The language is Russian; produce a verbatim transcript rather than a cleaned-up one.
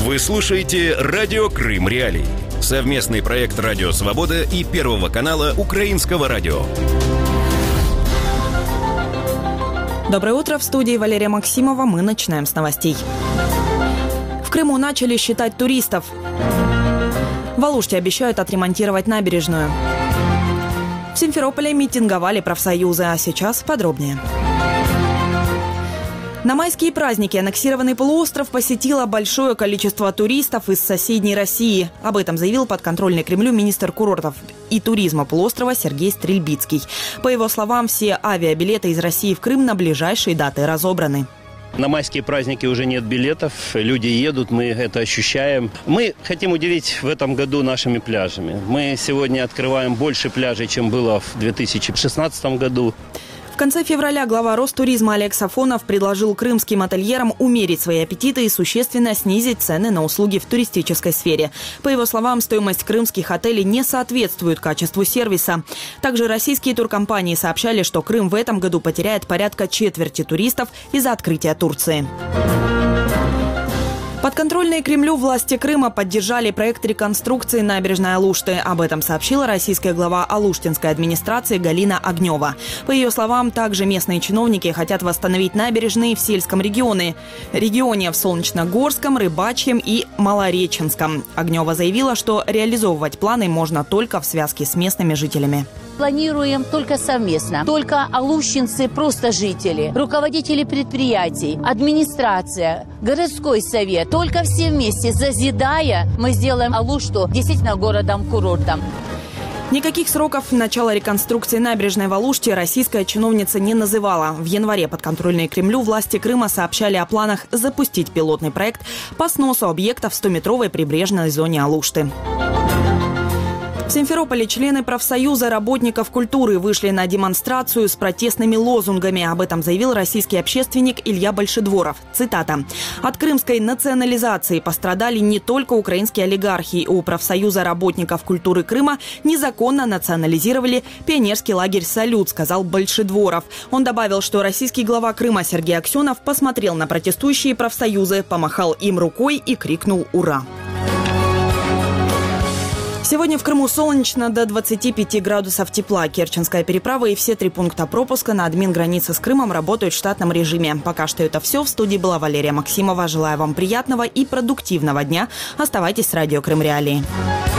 Вы слушаете «Радио Крым Реалии». Совместный проект «Радио Свобода» и Первого канала Украинского радио. Доброе утро. В студии Валерия Максимова. Мы начинаем с новостей. В Крыму начали считать туристов. В Алуште обещают отремонтировать набережную. В Симферополе митинговали профсоюзы, а сейчас подробнее. На майские праздники аннексированный полуостров посетило большое количество туристов из соседней России. Об этом заявил подконтрольный Кремлю министр курортов и туризма полуострова Сергей Стрельбицкий. По его словам, все авиабилеты из России в Крым на ближайшие даты разобраны. На майские праздники уже нет билетов, люди едут, мы это ощущаем. Мы хотим удивить в этом году нашими пляжами. Мы сегодня открываем больше пляжей, чем было в две тысячи шестнадцатом году. В конце февраля глава Ростуризма Олег Сафонов предложил крымским ательерам умерить свои аппетиты и существенно снизить цены на услуги в туристической сфере. По его словам, стоимость крымских отелей не соответствует качеству сервиса. Также российские туркомпании сообщали, что Крым в этом году потеряет порядка четверти туристов из-за открытия Турции. Подконтрольные Кремлю власти Крыма поддержали проект реконструкции набережной Алушты. Об этом сообщила российская глава Алуштинской администрации Галина Огнева. По ее словам, также местные чиновники хотят восстановить набережные в сельском регионе. Регионе в Солнечногорском, Рыбачьем и Малореченском. Огнева заявила, что реализовывать планы можно только в связке с местными жителями. Планируем только совместно. Только алущинцы, просто жители, руководители предприятий, администрация, городской совет. Только все вместе, созидая, мы сделаем Алушту действительно городом-курортом. Никаких сроков начала реконструкции набережной в Алуште российская чиновница не называла. В январе подконтрольные Кремлю власти Крыма сообщали о планах запустить пилотный проект по сносу объектов в стометровой прибрежной зоне Алушты. В Симферополе члены профсоюза работников культуры вышли на демонстрацию с протестными лозунгами. Об этом заявил российский общественник Илья Большедворов. Цитата. «От крымской национализации пострадали не только украинские олигархи. У профсоюза работников культуры Крыма незаконно национализировали пионерский лагерь «Салют», сказал Большедворов. Он добавил, что российский глава Крыма Сергей Аксенов посмотрел на протестующие профсоюзы, помахал им рукой и крикнул «Ура!». Сегодня в Крыму солнечно, до двадцати пяти градусов тепла. Керченская переправа и все три пункта пропуска на админгранице с Крымом работают в штатном режиме. Пока что это все. В студии была Валерия Максимова. Желаю вам приятного и продуктивного дня. Оставайтесь с радио Крым Реалии.